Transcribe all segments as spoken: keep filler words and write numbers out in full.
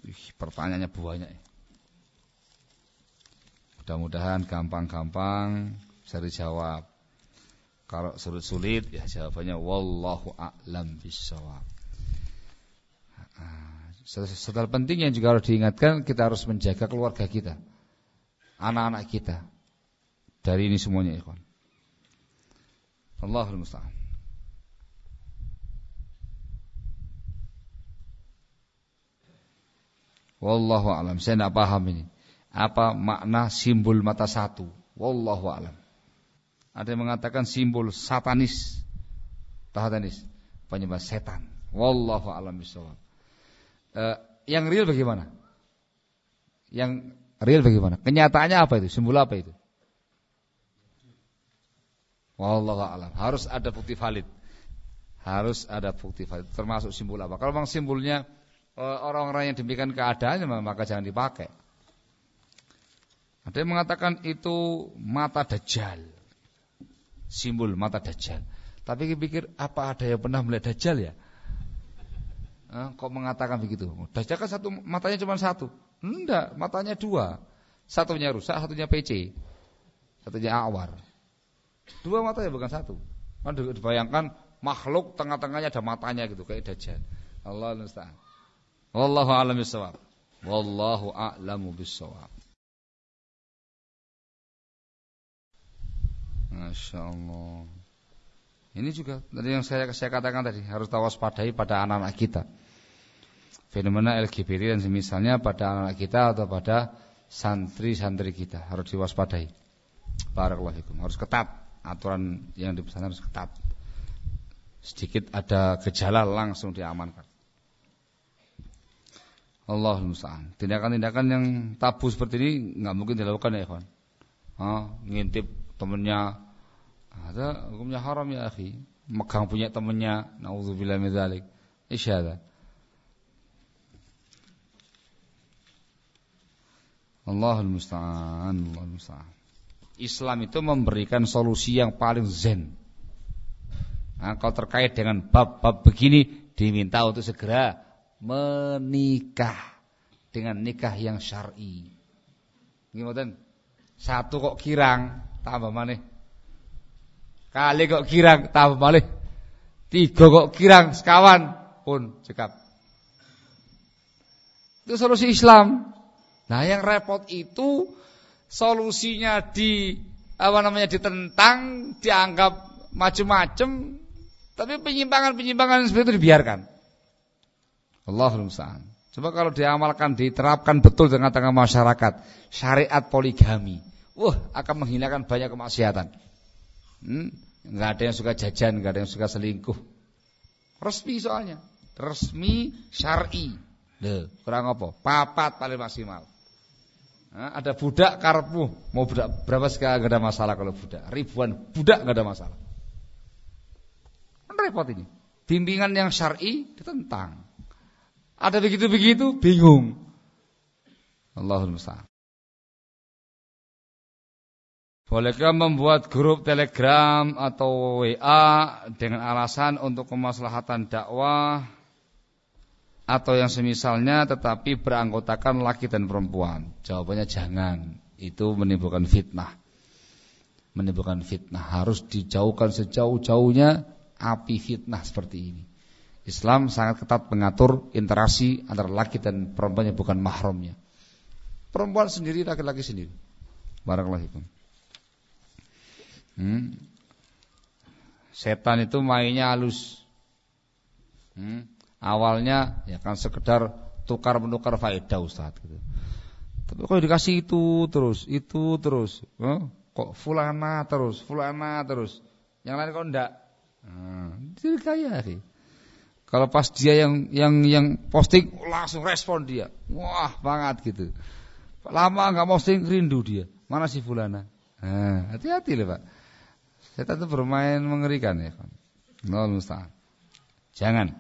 Ih, pertanyaannya banyak. Mudah-mudahan gampang-gampang bisa dijawab. Kalau sulit-sulit ya jawabannya wallahu a'lam bishawab. Setelah penting yang juga harus diingatkan, kita harus menjaga keluarga kita, anak-anak kita dari ini semuanya, ikhwan. Allahul musta'an. Wallahu a'lam. Saya tidak paham ini. Apa makna simbol mata satu? Wallahu a'lam. Ada yang mengatakan simbol satanis, satanis, penyembah setan. Wallahu a'lam bishawab. Uh, yang real bagaimana? Yang real bagaimana? Kenyataannya apa itu? Simbol apa itu? Wallahu a'lam. Harus ada bukti valid. Harus ada bukti valid. Termasuk simbol apa? Kalau memang simbolnya uh, orang-orang yang demikian keadaannya, maka jangan dipakai. Ada yang mengatakan itu mata Dajjal. Simbol mata Dajjal. Tapi pikir apa ada yang pernah melihat Dajjal ya? Eh, kok mengatakan begitu? Dajjal kan satu matanya cuma satu. Enggak, matanya dua. Satunya rusak, satunya P C. Satunya awar. Dua matanya bukan satu. Kan dibayangkan makhluk tengah-tengahnya ada matanya gitu kayak Dajjal. Allahu musta'an. Wallahu a'lam bishawab. Wallahu a'lamu bishawab. Masya Allah. Ini juga tadi yang saya saya katakan tadi, harus waspadai pada anak-anak kita. Fenomena L G B T dan semisalnya pada anak-anak kita atau pada santri-santri kita harus diwaspadai. Barakallahu fikum. Harus ketat, aturan yang di pesantren harus ketat. Sedikit ada gejala langsung diamankan. Allahul musta'an. Tindakan-tindakan yang tabu seperti ini enggak mungkin dilakukan ya, ikhwan. Ah, ngintip temannya, ada hukumnya haram ya akhi. Megang punya temannya, naudzubillah min dzalik. Isyada. Allahul musta'an, Allahul musta'an. Islam itu memberikan solusi yang paling zen. Nah, kalau terkait dengan bab-bab begini diminta untuk segera menikah dengan nikah yang syar'i. Gimana? Satu kok kirang, tambah maneh. Kali kok kirang, tambah malih. Tiga kok kirang, sekawan pun cekap. Itu solusi Islam. Nah, yang repot itu solusinya di apa namanya ditentang, dianggap macam-macam, tapi penyimpangan-penyimpangan seperti itu dibiarkan. Allahul musta'an. Coba kalau diamalkan, diterapkan betul dengan tengah masyarakat, syariat poligami. Wah, akan menghilangkan banyak kemaksiatan. Hmm, enggak ada yang suka jajan, enggak ada yang suka selingkuh. Resmi soalnya, resmi syar'i. Lho, kurang apa? Papat paling maksimal. Nah, ada budak karepmu, mau budak berapa sekali enggak ada masalah kalau budak. Ribuan budak enggak ada masalah. Kan repot ini. Bimbingan yang syar'i ditentang. Ada begitu-begitu bingung. Allahul musta'an. Bolehkah membuat grup Telegram atau W A dengan alasan untuk kemaslahatan dakwah atau yang semisalnya tetapi beranggotakan laki dan perempuan? Jawabannya jangan. Itu menimbulkan fitnah. Menimbulkan fitnah. Harus dijauhkan sejauh-jauhnya api fitnah seperti ini. Islam sangat ketat mengatur interaksi antara laki dan perempuan yang bukan mahramnya. Perempuan sendiri, laki-laki sendiri. Barakallahu fikum. Hmm. Setan itu mainnya halus. Hmm. Awalnya ya kan sekedar tukar menukar faedah Ustaz gitu. Tapi kalau dikasih itu terus, itu terus, eh? Kok fulana terus, fulana terus. Yang lain kok enggak. Nah, jadi kaya sih. Kalau pas dia yang yang yang posting langsung respon dia. Wah, banget gitu. Lama enggak posting rindu dia. Mana si fulana? Nah, hati-hati loh, Pak. Setan itu bermain mengerikan ya kan. Nol musta'an. Jangan.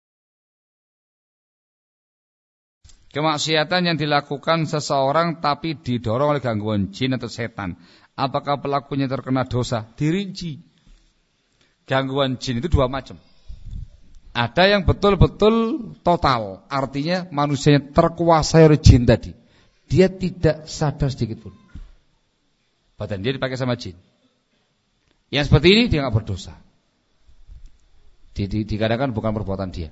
Kemaksiatan yang dilakukan seseorang tapi didorong oleh gangguan jin atau setan. Apakah pelakunya terkena dosa? Dirinci. Gangguan jin itu dua macam. Ada yang betul-betul total, artinya manusianya terkuasai oleh jin tadi. Dia tidak sadar sedikit pun. Badan dia dipakai sama jin. Yang seperti ini dia nggak berdosa. Di, di, dikatakan bukan perbuatan dia.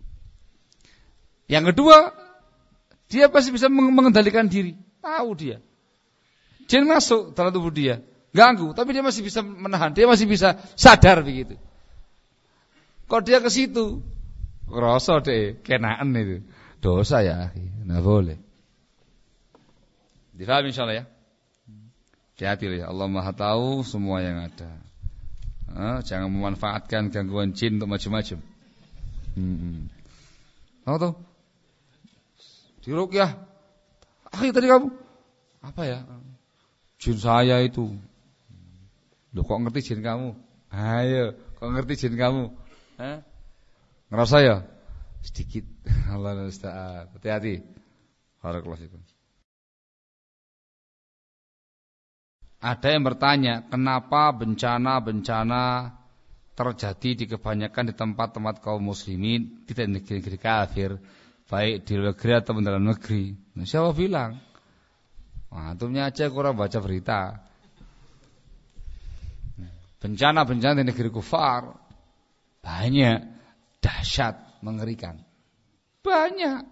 Yang kedua, dia pasti bisa mengendalikan diri. Tahu dia. Jin masuk dalam tubuh dia, ganggu, tapi dia masih bisa menahan. Dia masih bisa sadar begitu. Kalau dia ke situ, ngerasa deh, kenaan itu. Dosa ya, nggak boleh. Difahami insyaallah ya. Hati-hati ya, Allah Maha tahu semua yang ada. Eh, jangan memanfaatkan gangguan jin untuk macam-macam. Hmm. Tahu tuh? Di ruqyah. Akhir tadi kamu apa ya? Jin saya itu. Loh kok ngerti jin kamu? Ayo, kok ngerti jin kamu? Hah? Ngerasa ya? Sedikit. Allah Ustaz. Hati-hati. Barakallahu fikum. Ada yang bertanya, kenapa bencana-bencana terjadi di kebanyakan di tempat-tempat kaum muslimin, tidak di negeri-negeri kafir, baik di luar negeri atau di dalam negeri? Nah, siapa bilang? Wah, antumnya aja kurang baca berita. Bencana-bencana di negeri kufar banyak, dahsyat, mengerikan. Banyak.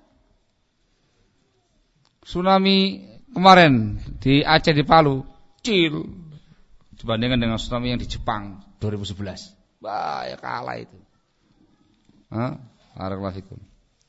Tsunami kemarin di Aceh, di Palu, kecil dibandingkan dengan tsunami yang di Jepang dua ribu sebelas. Wah, ya kalah itu. Hah? Barakallahu fikum.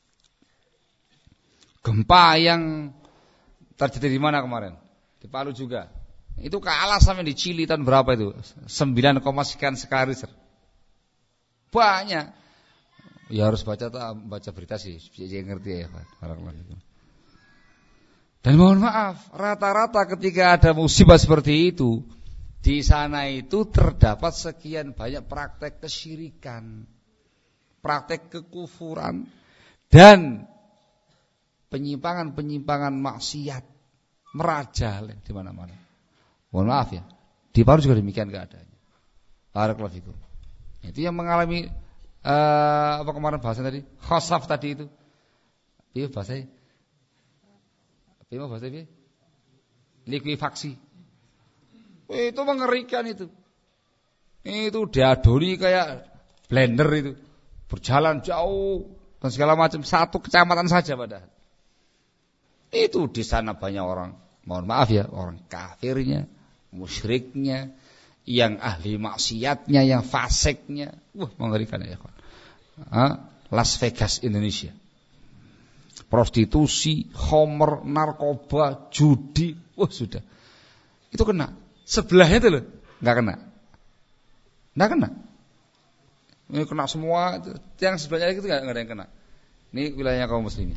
Gempa yang terjadi di mana kemarin? Di Palu juga. Itu kalah sampai di Chili tahun berapa itu? sembilan, sekian skala Richter. Banyak. Ya harus baca baca berita sih, jadi ngerti ya, barakallahu fikum. Dan mohon maaf, rata-rata ketika ada musibah seperti itu, di sana itu terdapat sekian banyak praktek kesyirikan, praktek kekufuran, dan penyimpangan-penyimpangan maksiat merajalela di mana-mana. Mohon maaf ya, di Palu juga demikian keadaannya. Barakallahu fikum. Itu yang mengalami uh, apa kemarin bahasa tadi, khosaf tadi itu. Iya bahasanya. Apa bahasanya? Likuifaksi. Itu mengerikan itu. Itu diadoni kayak blender itu. Berjalan jauh dan segala macam, satu kecamatan saja padahal. Itu di sana banyak orang, mohon maaf ya, orang kafirnya, musyriknya, yang ahli maksiatnya, yang fasiknya. Wah, mengerikan ya, kawan. Las Vegas Indonesia. Prostitusi, homer, narkoba, judi, wah sudah. Itu kena. Sebelahnya itu loh, enggak kena. Enggak kena. Ini kena semua, yang sebelahnya itu enggak ada yang kena. Ini wilayahnya kaum muslimin.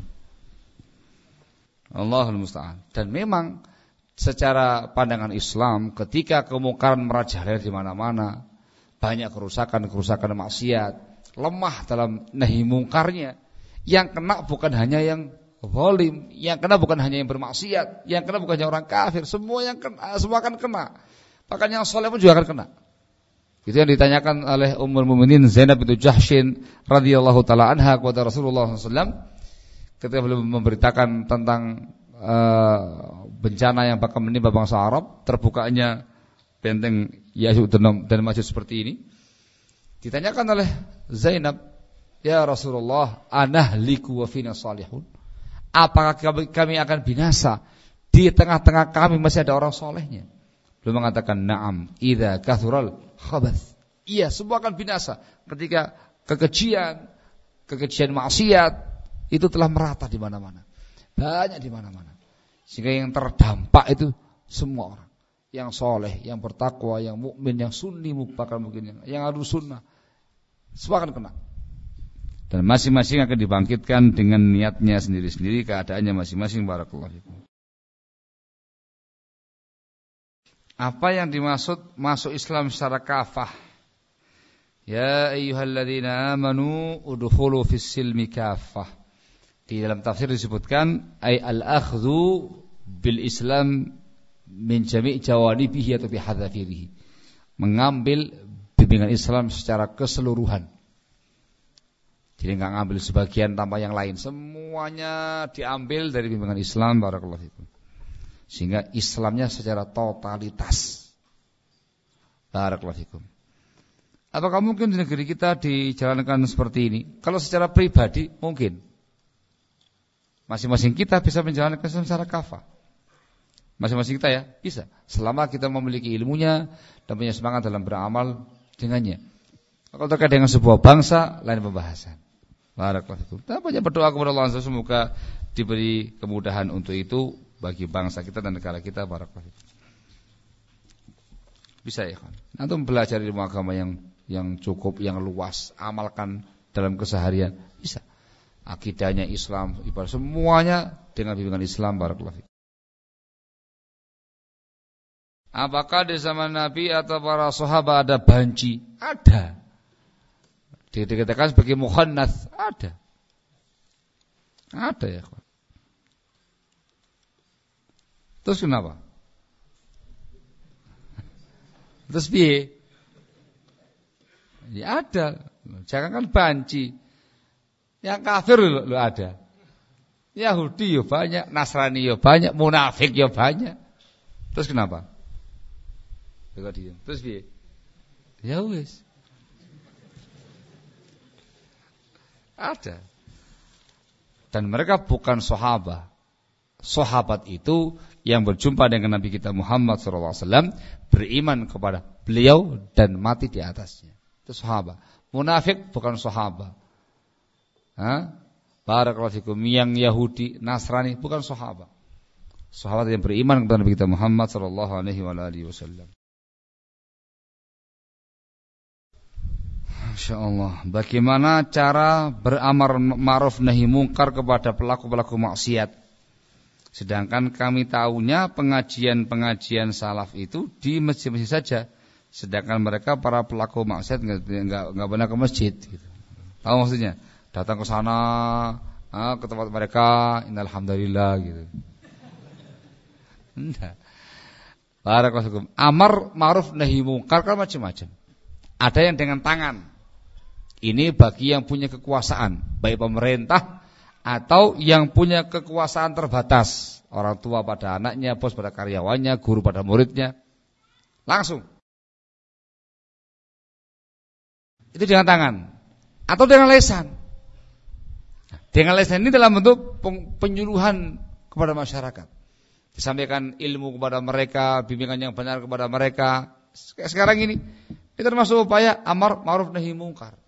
Allahul musta'an. Dan memang secara pandangan Islam, ketika kemungkaran merajalela di mana-mana, banyak kerusakan-kerusakan maksiat, lemah dalam nahi mungkarnya, yang kena bukan hanya yang zalim, yang kena bukan hanya yang bermaksiat, yang kena bukan hanya orang kafir, semua yang kena, semua akan kena. Bahkan yang soleh pun juga akan kena. Itu yang ditanyakan oleh Ummul Mukminin Zainab bintu Jahsyin radhiyallahu taala anha kepada Rasulullah sallallahu alaihi wasallam ketika beliau memberitakan tentang uh, bencana yang bakal menimpa bangsa Arab, terbukanya benteng Ya'juj dan Ma'juj seperti ini. Ditanyakan oleh Zainab, "Ya Rasulullah, anahliku wa fina salihun?" Apakah kami akan binasa di tengah-tengah kami masih ada orang solehnya? Beliau mengatakan, "Na'am, idza kathural khabath." Iya, semua akan binasa ketika kekejian, kekejian maksiat itu telah merata di mana-mana. Banyak di mana-mana. Sehingga yang terdampak itu semua orang. Yang soleh, yang bertakwa, yang mukmin, yang sunni, bahkan mungkin yang, yang harus sunnah. Semua akan kena. Dan masing-masing akan dibangkitkan dengan niatnya sendiri-sendiri, keadaannya masing-masing. Barakallahu fikum. Apa yang dimaksud masuk Islam secara kafah? Ya ayyuhalladzina amanu udkhulu fis silmi kafah. Di dalam tafsir disebutkan ay al-akhdhu bil Islam min jami' jawanibihi atau bi hadzafirihi. Mengambil bimbingan Islam secara keseluruhan. Jadi enggak ngambil sebagian tanpa yang lain. Semuanya diambil dari bimbingan Islam, barakallahu fikum. Sehingga Islamnya secara totalitas. Barakallahu fikum. Apakah mungkin di negeri kita dijalankan seperti ini? Kalau secara pribadi mungkin. Masing-masing kita bisa menjalankan Islam secara kafah. Masing-masing kita ya bisa. Selama kita memiliki ilmunya dan punya semangat dalam beramal dengannya. Kalau terkait dengan sebuah bangsa, lain pembahasan. Barakallahu fikum. Kita banyak berdoa kepada Allah semoga diberi kemudahan untuk itu bagi bangsa kita dan negara kita. Barakallahu fikum. Bisa ya kan? Antum belajar ilmu agama yang yang cukup, yang luas, amalkan dalam keseharian, bisa. Akidahnya Islam, ibadah semuanya dengan bimbingan Islam. Barakallahu fikum. Apakah di zaman Nabi atau para sahabat ada banci? Ada. Dikatakan sebagai mukhannats, ada. Ada ya. Terus kenapa? Terus piye? Ya ada. Jangan kan banci. Yang kafir lo, lo ada. Yahudi yo banyak, Nasrani yo banyak, munafik yo banyak. Terus kenapa? Terus piye? Ya wis. Ada. Dan mereka bukan sahabat. Sahabat itu yang berjumpa dengan Nabi kita Muhammad shallallahu alaihi wasallam, beriman kepada beliau dan mati di atasnya. Itu sahabat. Munafik bukan sahabat. Hah? Barakallahu fikum. Yang Yahudi, Nasrani bukan sahabat. Sahabat yang beriman kepada Nabi kita Muhammad shallallahu alaihi wasallam. Insyaallah. Bagaimana cara beramar ma'ruf nahi mungkar kepada pelaku-pelaku maksiat? Sedangkan kami tahunya pengajian-pengajian salaf itu di masjid-masjid saja. Sedangkan mereka para pelaku maksiat enggak enggak enggak pernah ke masjid gitu. Tahu maksudnya? Datang ke sana, ah, ke tempat mereka, innalhamdulillah gitu. Enggak. Barakallahu. Amar ma'ruf nahi mungkar kan macam-macam. Ada yang dengan tangan. Ini bagi yang punya kekuasaan, baik pemerintah atau yang punya kekuasaan terbatas, orang tua pada anaknya, bos pada karyawannya, guru pada muridnya. Langsung. Itu dengan tangan atau dengan lesan. Dengan lesan ini dalam bentuk penyuluhan kepada masyarakat. Disampaikan ilmu kepada mereka, bimbingan yang benar kepada mereka. Sekarang ini itu termasuk upaya amar ma'ruf nahi mungkar.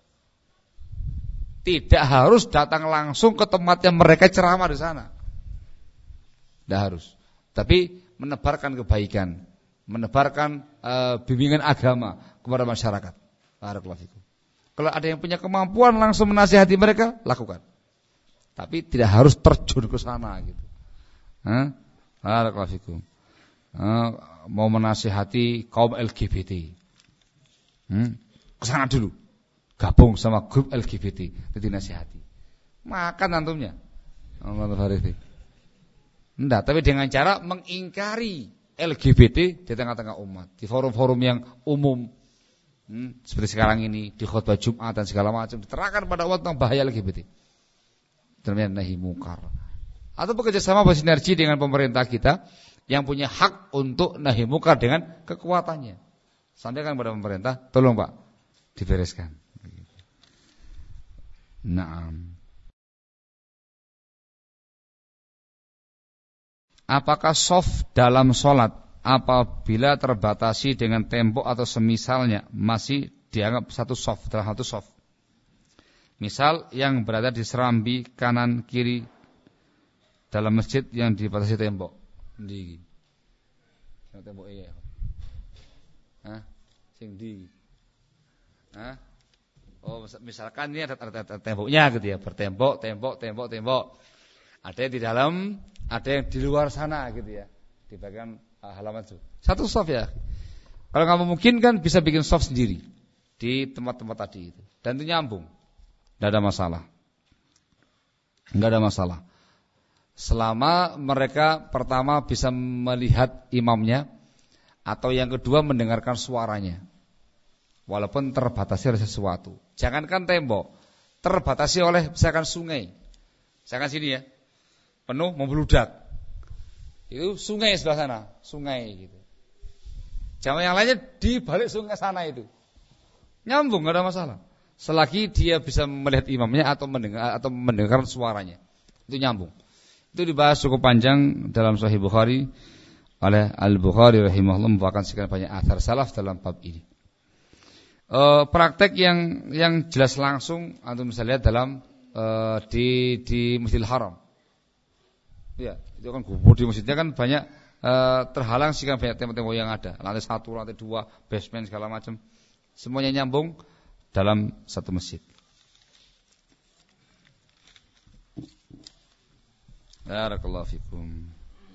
Tidak harus datang langsung ke tempatnya mereka ceramah di sana. Tidak harus. Tapi menebarkan kebaikan, menebarkan uh, bimbingan agama kepada masyarakat. Barakallahu fikum. Kalau ada yang punya kemampuan langsung menasihati mereka, lakukan. Tapi tidak harus terjun ke sana gitu. Hah? Barakallahu fikum. Uh, mau menasihati kaum L G B T. Hmm? Kesana dulu, gabung sama grup L G B T, jadi nasihati. Makan antumnya. Allah Farifi. Enggak, tapi dengan cara mengingkari L G B T di tengah-tengah umat, di forum-forum yang umum, hmm, seperti sekarang ini di khutbah Jumat dan segala macam, diterangkan pada umat tentang bahaya L G B T. Demikian nahi mungkar. Atau bekerjasama bersinergi dengan pemerintah kita yang punya hak untuk nahi mungkar dengan kekuatannya. Sampaikan kepada pemerintah, tolong Pak, dibereskan. Naam. Apakah soft dalam sholat apabila terbatasi dengan tembok atau semisalnya masih dianggap satu soft dalam satu soft? Misal yang berada di serambi kanan kiri dalam masjid yang dibatasi tembok. Di tembok iya. Hah? Sing di. Hah? Oh, misalkan ini ada, ada, ada temboknya gitu ya, bertembok, tembok, tembok, tembok. Ada yang di dalam, ada yang di luar sana gitu ya. Di bagian uh, halaman itu. Satu soft ya. Kalau nggak memungkinkan bisa bikin soft sendiri di tempat-tempat tadi itu. Dan itu nyambung. Enggak ada masalah. Enggak ada masalah. Selama mereka pertama bisa melihat imamnya, atau yang kedua mendengarkan suaranya, walaupun terbatasi oleh sesuatu. Jangankan tembok, terbatasi oleh misalkan sungai. Misalkan sini ya, penuh membludak. Itu sungai sebelah sana, sungai gitu. Jamaah yang lainnya di balik sungai sana itu. Nyambung, enggak ada masalah. Selagi dia bisa melihat imamnya atau mendengar atau mendengar suaranya. Itu nyambung. Itu dibahas cukup panjang dalam Sahih Bukhari oleh Al-Bukhari rahimahullah, membawakan sekian banyak athar salaf dalam bab ini. E, praktek yang yang jelas langsung antum bisa lihat dalam e, di di Masjidil Haram. Ya, itu kan gubur di masjidnya kan banyak e, terhalang sekian banyak tembok-tembok yang ada. Lantai satu, lantai dua, basement segala macam. Semuanya nyambung dalam satu masjid. Barakallahu fikum.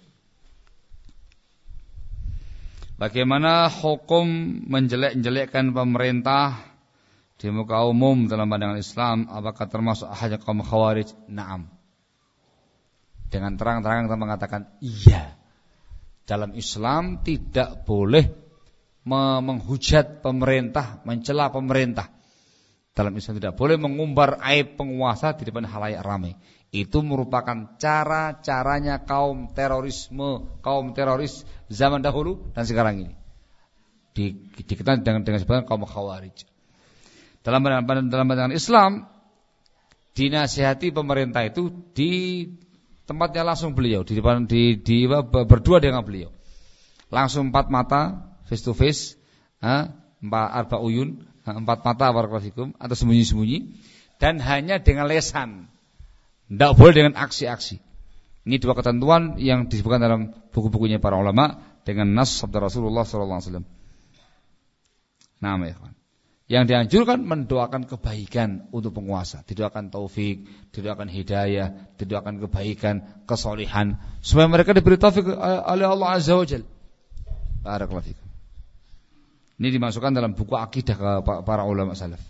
Bagaimana hukum menjelek-jelekkan pemerintah di muka umum dalam pandangan Islam? Apakah termasuk ahadnya kaum Khawarij? Naam. Dengan terang-terangan kita mengatakan iya. Dalam Islam tidak boleh menghujat pemerintah, mencela pemerintah. Dalam Islam tidak boleh mengumbar aib penguasa di depan khalayak ramai. Itu merupakan cara-caranya kaum terorisme, kaum teroris zaman dahulu dan sekarang ini. Di, dikenal dengan dengan sebutan kaum Khawarij. Dalam pandangan dalam pandangan Islam, dinasihati pemerintah itu di tempatnya langsung beliau, di depan di, di berdua dengan beliau. Langsung empat mata, face to face, ha, empat arba uyun, empat mata barakallahu atau sembunyi-sembunyi, dan hanya dengan lesan. Tidak boleh dengan aksi-aksi. Ini dua ketentuan yang disebutkan dalam buku-bukunya para ulama dengan nas sabda Rasulullah sallallahu alaihi wasallam. Nah, ya kawan. Yang dianjurkan mendoakan kebaikan untuk penguasa, didoakan taufik, didoakan hidayah, didoakan kebaikan, kesolihan, supaya mereka diberi taufik oleh Allah Azza wa Jalla. Barakallahu fikum. Ini dimasukkan dalam buku akidah para ulama salaf.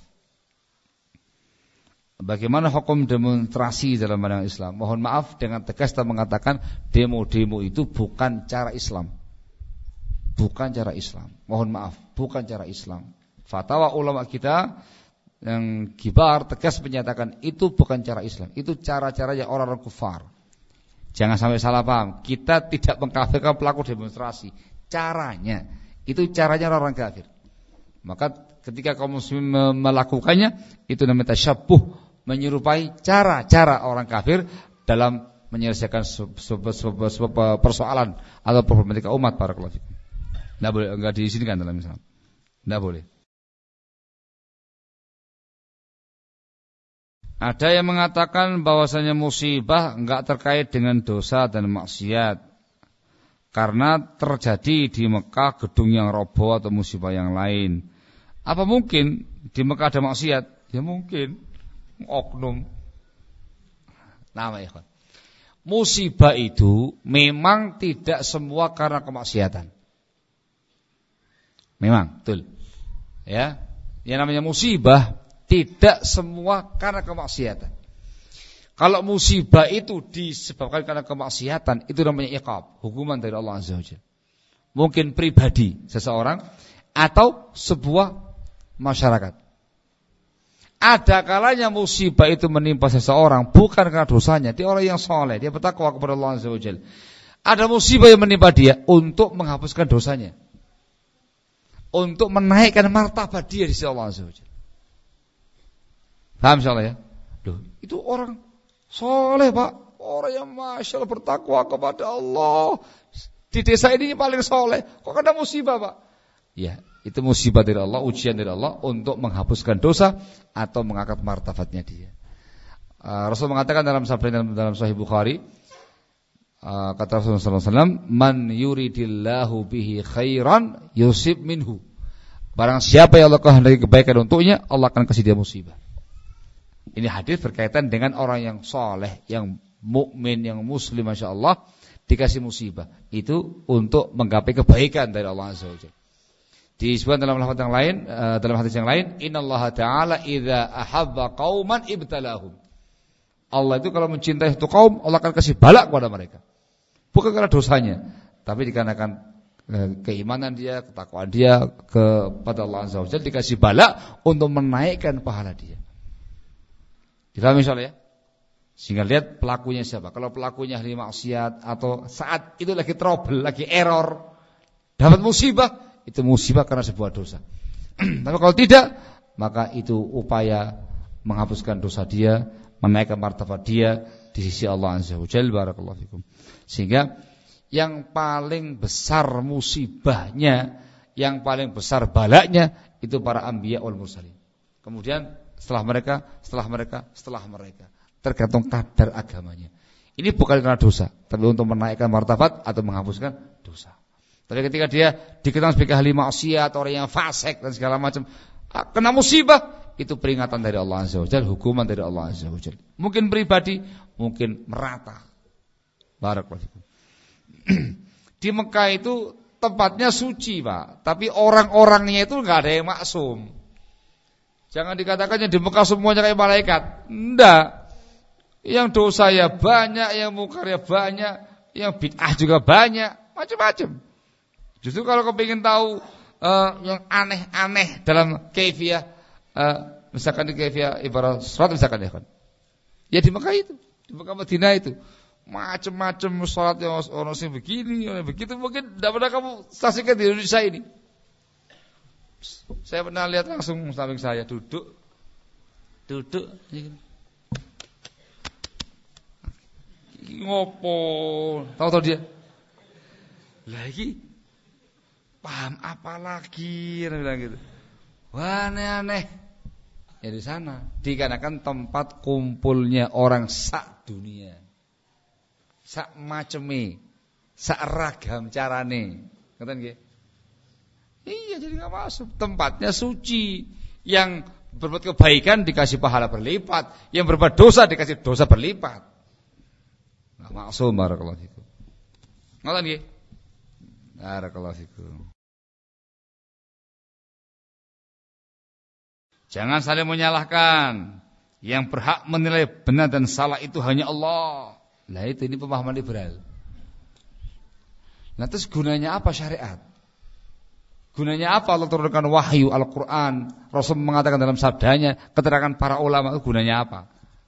Bagaimana hukum demonstrasi dalam pandangan Islam? Mohon maaf dengan tegas kita mengatakan demo-demo itu bukan cara Islam. Bukan cara Islam. Mohon maaf, bukan cara Islam. Fatwa ulama kita yang kibar tegas menyatakan itu bukan cara Islam. Itu cara-caranya orang-orang kufar. Jangan sampai salah paham. Kita tidak mengkafirkan pelaku demonstrasi. Caranya, itu caranya orang kafir. Maka ketika kaum muslimin melakukannya, itu namanya tasyabbuh, menyerupai cara-cara orang kafir dalam menyelesaikan sebuah persoalan atau problematika umat para kafir. Tidak boleh, enggak diizinkan dalam Islam. Tidak boleh. Ada yang mengatakan bahwasanya musibah enggak terkait dengan dosa dan maksiat karena terjadi di Mekah gedung yang roboh atau musibah yang lain. Apa mungkin di Mekah ada maksiat? Ya mungkin. Oknum. Nama ikhwan. Musibah itu memang tidak semua karena kemaksiatan. Memang, betul. Ya, yang namanya musibah tidak semua karena kemaksiatan. Kalau musibah itu disebabkan karena kemaksiatan, itu namanya iqab, hukuman dari Allah Azza wa Jalla. Mungkin pribadi seseorang atau sebuah masyarakat. Ada kalanya musibah itu menimpa seseorang bukan karena dosanya, dia orang yang soleh, dia bertakwa kepada Allah Azza wa Jalla. Ada musibah yang menimpa dia untuk menghapuskan dosanya, untuk menaikkan martabat dia di sisi Allah Azza wa Jalla. Paham insyaallah ya? Loh, itu orang soleh Pak, orang yang masya Allah bertakwa kepada Allah. Di desa ini paling soleh, kok ada musibah Pak? Ya, itu musibah dari Allah, ujian dari Allah untuk menghapuskan dosa atau mengangkat martabatnya dia. Uh, Rasul mengatakan dalam sabda dalam, dalam Sahih Bukhari, uh, kata Rasulullah sallallahu alaihi wasallam, "Man yuridillahu bihi khairan yusib minhu." Barang siapa yang Allah kehendaki kebaikan untuknya, Allah akan kasih dia musibah. Ini hadis berkaitan dengan orang yang soleh, yang mukmin, yang muslim, masya Allah, dikasih musibah. Itu untuk menggapai kebaikan dari Allah Azza wa Jalla. Disebutkan dalam hadis yang lain, uh, dalam hadis yang lain, innallaha ta'ala idza ahabba qauman ibtalahum. Allah itu kalau mencintai satu kaum, Allah akan kasih bala kepada mereka. Bukan karena dosanya, tapi dikarenakan uh, keimanan dia, ketakwaan dia kepada Allah Azza wa Jalla, dikasih bala untuk menaikkan pahala dia. Difahami soalnya ya? Sehingga lihat pelakunya siapa. Kalau pelakunya ahli maksiat atau saat itu lagi trouble, lagi error, dapat musibah, itu musibah karena sebuah dosa. Tapi kalau tidak, maka itu upaya menghapuskan dosa dia, menaikkan martabat dia di sisi Allah Azza wa Jalla. Barakallahu fikum. Sehingga yang paling besar musibahnya, yang paling besar balanya itu para anbiya wal mursalin. Kemudian setelah mereka, setelah mereka, setelah mereka. Tergantung kadar agamanya. Ini bukan karena dosa, tapi untuk menaikkan martabat atau menghapuskan dosa. Tapi ketika dia dikenal sebagai ahli maksiat, orang yang fasik dan segala macam, kena musibah, itu peringatan dari Allah Azza wa Jalla, hukuman dari Allah Azza wa Jalla. Mungkin pribadi, mungkin merata. Barakallahu fikum. Di Mekah itu tempatnya suci, Pak, tapi orang-orangnya itu enggak ada yang maksum. Jangan dikatakan yang di Mekah semuanya kayak malaikat. Enggak. Yang dosa ya banyak, yang mungkar ya banyak, yang bid'ah juga banyak, macam-macam. Justru kalau kau ingin tahu uh, yang aneh-aneh dalam kaifiyah, uh, misalkan di kaifiyah ibarat sholat misalkan ya kan, ya di Mekah itu, di Mekah Madinah itu, macam-macam sholat yang orang sing begini, orang begitu, mungkin tidak pernah kamu saksikan di Indonesia ini. Saya pernah lihat langsung samping saya duduk, duduk, ngopo, tahu-tahu dia, lagi paham apa lagi, dia bilang gitu. Wah, aneh-aneh. Ya di sana dikarenakan tempat kumpulnya orang sak dunia, sak maceme, sak ragam carane, ngerti nggih? Iya, jadi nggak masuk. Tempatnya suci, yang berbuat kebaikan dikasih pahala berlipat, yang berbuat dosa dikasih dosa berlipat. Nggak maksum. Barakallahu fikum. Ngoten nggih? Barakallahu fikum. Jangan saling menyalahkan. Yang berhak menilai benar dan salah itu hanya Allah. Lah itu ini pemahaman liberal. Nah, terus gunanya apa syariat? Gunanya apa Allah turunkan wahyu Al-Quran? Rasul mengatakan dalam sabdanya, keterangan para ulama itu gunanya apa?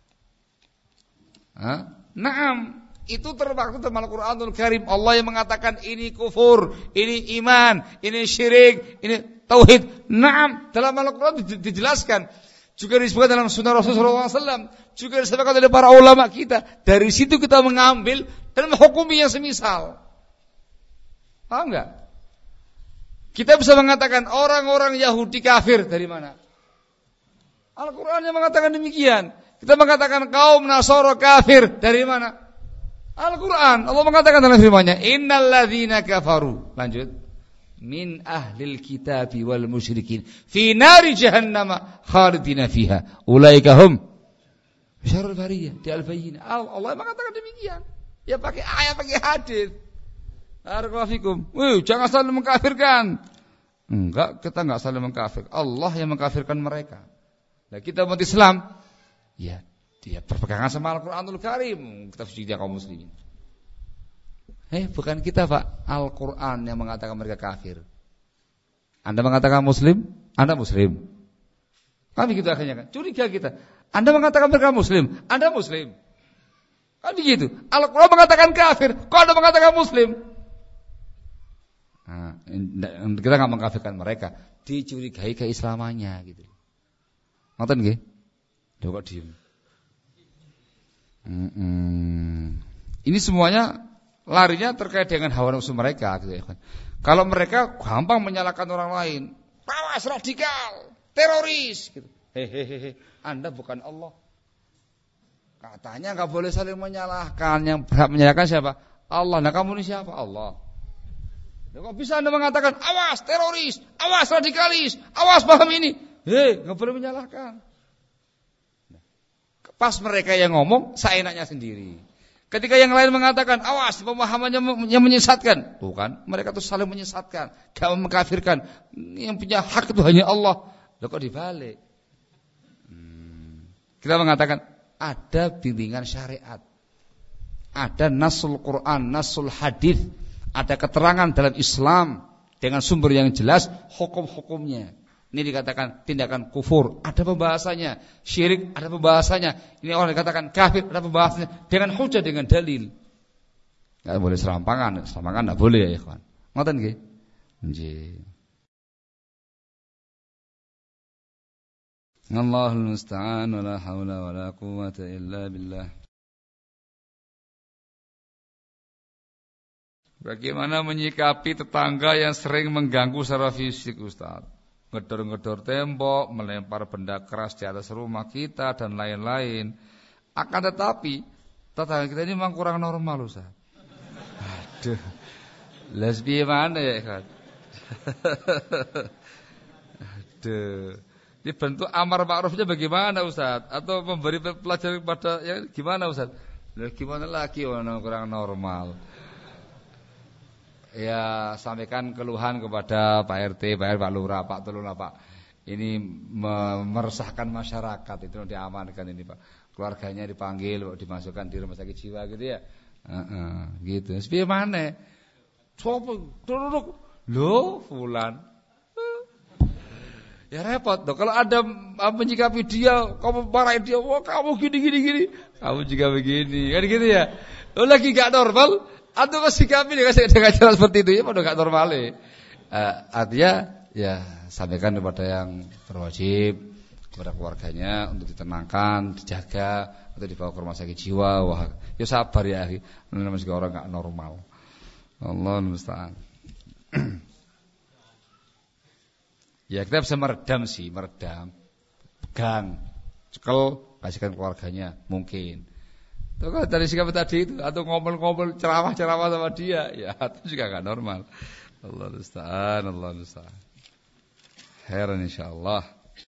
Hah? Naam, itu terpaktun dalam Al-Quranul Karim. Allah yang mengatakan ini kufur, ini iman, ini syirik, ini tauhid. Naam, dalam Al-Quran dijelaskan. Juga disebutkan dalam sunnah Rasulullah shallallahu alaihi wasallam. Juga disebutkan oleh para ulama kita. Dari situ kita mengambil dan menghukumi yang semisal. Paham enggak? Kita bisa mengatakan orang-orang Yahudi kafir dari mana? Al-Quran yang mengatakan demikian. Kita mengatakan kaum Nasara kafir dari mana? Al-Quran. Allah mengatakan dalam firman-Nya, innal ladzina kafaru. Lanjut. Min ahlil kitabi wal musyrikin fi nari jahannam khalidina fiha. Ulaika hum syarrul bariyah. Di Al-Bayyinah. Allah mengatakan demikian. Ya pakai ayat, pakai hadis. Barakallahu Wih, jangan saling mengkafirkan. Enggak, kita enggak saling mengkafir. Allah yang mengkafirkan mereka. Nah, kita umat Islam, ya, dia berpegangan sama Al-Quranul Karim. Kita suci kaum muslimin. Eh, bukan kita, Pak. Al-Quran yang mengatakan mereka kafir. Anda mengatakan muslim, Anda muslim. Kan begitu akhirnya kan. Curiga kita. Anda mengatakan mereka muslim, Anda muslim. Kan begitu. Al-Quran mengatakan kafir, kok Anda mengatakan muslim? Nah, kita nggak mengkafirkan mereka, dicurigai keislamannya gitu. Ngoten nggih? Lho kok diem. Mm-mm. Ini semuanya larinya terkait dengan hawa nafsu mereka gitu ya kan. Kalau mereka gampang menyalahkan orang lain, awas radikal, teroris gitu. Hehehe, Anda bukan Allah. Katanya nggak boleh saling menyalahkan, yang berhak menyalahkan siapa? Allah. Nah, kamu ini siapa? Allah. Kok bisa Anda mengatakan awas teroris, awas radikalis, awas paham ini? Hei, nggak boleh menyalahkan. Pas mereka yang ngomong, seenaknya sendiri. Ketika yang lain mengatakan awas pemahamannya yang menyesatkan, bukan? Mereka tuh saling menyesatkan, gak mengkafirkan. Yang punya hak itu hanya Allah. Loh kok dibalik? Hmm. Kita mengatakan ada bimbingan syariat, ada nasul Quran, nasul hadis. Ada keterangan dalam Islam dengan sumber yang jelas, hukum-hukumnya. Ini dikatakan tindakan kufur, ada pembahasannya. Syirik, ada pembahasannya. Ini orang dikatakan kafir, ada pembahasannya. Dengan hujah, dengan dalil. Enggak boleh serampangan, serampangan enggak boleh ya ikhwan. Ngoten nggih? Nggih. Allahul musta'an wala haula wala quwwata illa billah. Bagaimana menyikapi tetangga yang sering mengganggu secara fisik, Ustaz? Ngedor-ngedor tembok, melempar benda keras di atas rumah kita dan lain-lain. Akan tetapi tetangga kita ini memang kurang normal, Ustaz. Aduh. Lesbi mana ya kan? Aduh. Ini bentuk amar ma'rufnya bagaimana, Ustaz? Atau memberi pelajaran kepada ya gimana, Ustaz? Lah gimana lagi orang kurang normal? Ya, sampaikan keluhan kepada Pak R T, Pak R T, Pak Lurah, Pak tolonglah Pak. Ini meresahkan masyarakat, itu diamankan ini Pak. Keluarganya dipanggil, dimasukkan di rumah sakit jiwa gitu ya. Heeh, gitu. Sepiye maneh? Sopo? Duduk. Loh, fulan. Ya repot dong. Kalau ada menyikapi dia, kamu marahin dia, wah kamu gini gini gini. Kamu juga begini, kan gitu ya. Lo lagi gak normal, atau kau sikapi dia dengan cara seperti itu ya, pada gak normal ya. Uh, artinya ya sampaikan kepada yang berwajib, kepada keluarganya untuk ditenangkan, dijaga, atau dibawa ke rumah sakit jiwa. Wah, ya sabar ya, namanya masih orang gak normal. Allahul musta'an. Ya kita bisa meredam sih, meredam, pegang, cekel, kasihkan keluarganya, mungkin. Tapi kalau dari sikap tadi itu, atau ngomel-ngomel ceramah-ceramah sama dia, ya itu juga gak normal. Allah musta'an, Allah musta'an. Heran insyaallah.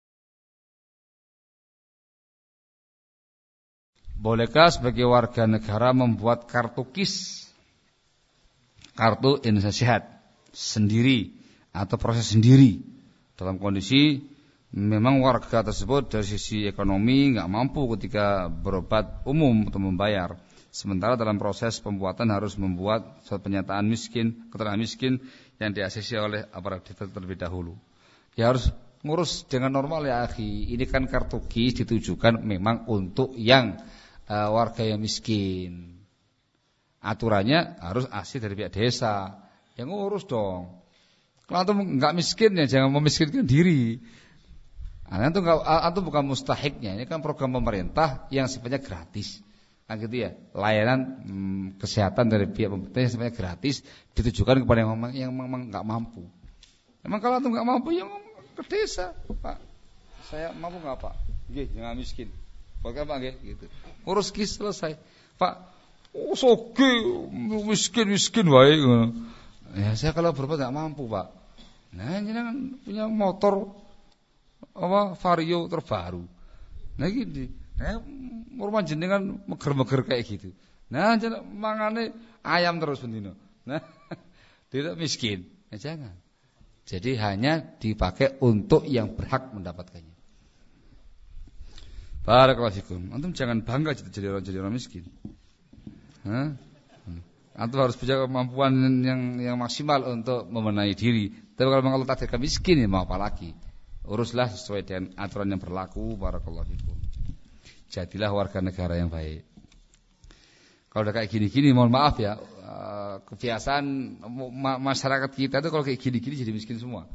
Bolehkah sebagai warga negara membuat kartu KIS, kartu Indonesia Sehat sendiri atau proses sendiri? Dalam kondisi memang warga tersebut dari sisi ekonomi nggak mampu ketika berobat umum atau membayar. Sementara dalam proses pembuatan harus membuat surat pernyataan miskin, keterangan miskin yang diaksesi oleh aparat terlebih dahulu. Ya harus ngurus dengan normal ya akhi. Ini kan kartu KIS ditujukan memang untuk yang uh, warga yang miskin. Aturannya harus asli dari pihak desa. Yang ngurus dong. Kalau antum enggak miskin ya jangan memiskinkan diri. Antum enggak, antum bukan mustahiknya. Ini kan program pemerintah yang sifatnya gratis. Kan gitu ya. Layanan hmm, kesehatan dari pihak pemerintah yang sifatnya gratis ditujukan kepada yang memang yang memang enggak mampu. Memang kalau antum enggak mampu ya ke desa, Pak. Saya mampu enggak, Pak? Nggih, jangan miskin. Pokoknya Pak nggih gitu. Urus KIS selesai. Pak, oh soge miskin-miskin wae ngono. Ya saya kalau berobat nggak mampu Pak. Nah ini kan punya motor apa Vario terbaru. Nah gini, nah rumah jenengan meger-meger kayak gitu. Nah jangan mangane ayam terus bendino. Nah tidak miskin. Nah, jangan. Jadi hanya dipakai untuk yang berhak mendapatkannya. Barakallahu fikum. Antum jangan bangga jadi orang jadi orang miskin. Hah? Antum harus punya kemampuan yang yang maksimal untuk memenuhi diri. Tapi kalau memang Allah takdirkan miskin ya mau apa lagi? Uruslah sesuai dengan aturan yang berlaku. Barakallahu fikum. Jadilah warga negara yang baik. Kalau udah kayak gini-gini, mohon maaf ya, kebiasaan masyarakat kita itu kalau kayak gini-gini jadi miskin semua.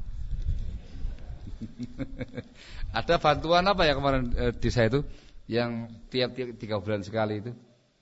Ada bantuan apa ya kemarin eh, di saya itu yang tiap-tiap tiga bulan sekali itu?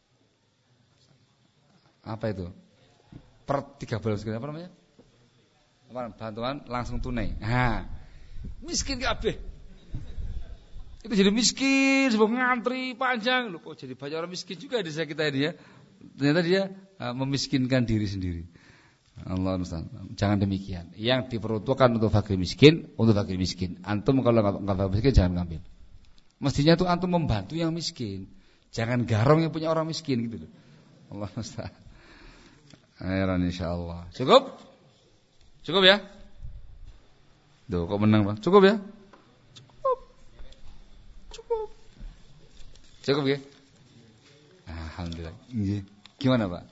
Apa itu? Per tiga bulan sekali apa namanya? Bantuan langsung tunai. Nah, miskin kabeh. Itu jadi miskin, sebab ngantri panjang. Loh, kok jadi banyak orang miskin juga di desa kita ini ya. Ternyata dia uh, memiskinkan diri sendiri. Allah Ustaz. Jangan demikian. Yang diperuntukkan untuk fakir miskin, untuk fakir miskin. Antum kalau enggak fakir miskin jangan ngambil. Mestinya itu antum membantu yang miskin. Jangan garong yang punya orang miskin gitu loh. Allah Ustaz. Heran insyaallah. Cukup? Cukup ya? Duh, kok menang, Pak? Cukup ya? Cukup. Cukup. Cukup ya? Alhamdulillah. Gimana, Pak?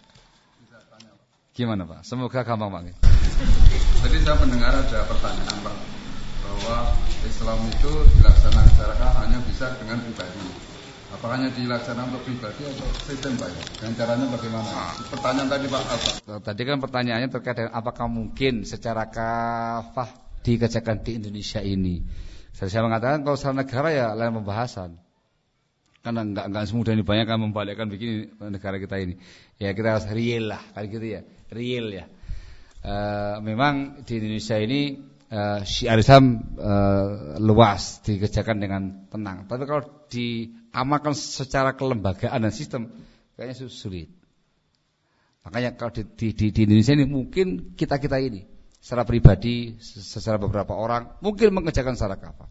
Gimana, Pak? Semoga gampang, Pak. Tadi saya mendengar ada pertanyaan, Pak. bahwa Islam itu dilaksanakan secara hanya bisa dengan pribadi. Apakah hanya dilaksanakan untuk pribadi atau sistem Pak? Dan caranya bagaimana? Pertanyaan tadi Pak apa? Tadi kan pertanyaannya terkait dengan apakah mungkin secara kafah dikerjakan di Indonesia ini. Saya mengatakan kalau secara negara ya lain pembahasan. Karena enggak enggak semudah dibayangkan membalikkan begini negara kita ini. Ya kita harus real lah, kayak gitu ya. Real ya. E, memang di Indonesia ini e, syiar Islam e, luas dikerjakan dengan tenang. Tapi kalau diamalkan secara kelembagaan dan sistem kayaknya sulit. Makanya kalau di, di, di, di Indonesia ini mungkin kita-kita ini secara pribadi, secara beberapa orang mungkin mengerjakan secara kafah.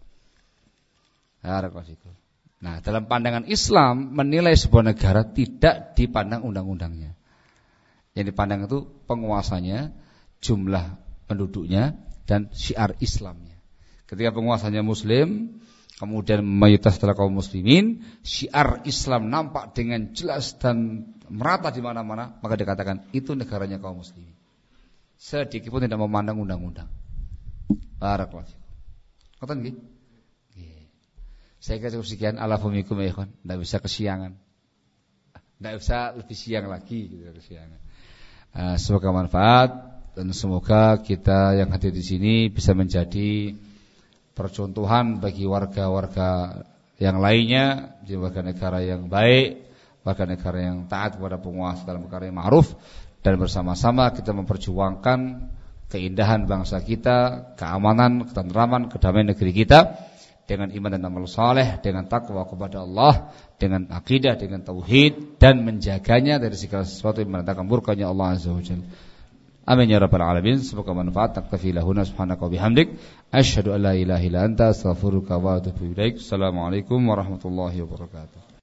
Nah, dalam pandangan Islam menilai sebuah negara tidak dipandang undang-undangnya. Yang dipandang itu penguasanya, jumlah penduduknya, dan syiar Islamnya. Ketika penguasanya Muslim, kemudian mayoritas adalah kaum muslimin, syiar Islam nampak dengan jelas dan merata di mana-mana, maka dikatakan itu negaranya kaum muslimin. Sedikit pun tidak memandang undang-undang. Barakallahu fikum. Ngoten nggih? Nggih. Saya kira cukup sekian. Alafumikum ya ikhwan. Enggak bisa kesiangan. Enggak bisa lebih siang lagi gitu kesiangan. Uh, semoga manfaat dan semoga kita yang hadir di sini bisa menjadi percontohan bagi warga-warga yang lainnya, di warga negara yang baik, warga negara yang taat kepada penguasa dalam perkara yang ma'ruf. Dan bersama-sama kita memperjuangkan keindahan bangsa kita, keamanan, ketentraman, kedamaian negeri kita dengan iman dan amal saleh, dengan takwa kepada Allah, dengan akidah, dengan tauhid dan menjaganya dari segala sesuatu yang mendatangkan murkanya Allah Azza wa Jalla. Amin ya rabbal alamin. Semoga manfaat. Naktafi lahuna subhanaka wa bihamdik asyhadu an la ilaha illa anta astaghfiruka wa atubu ilaik. Assalamualaikum warahmatullahi wabarakatuh.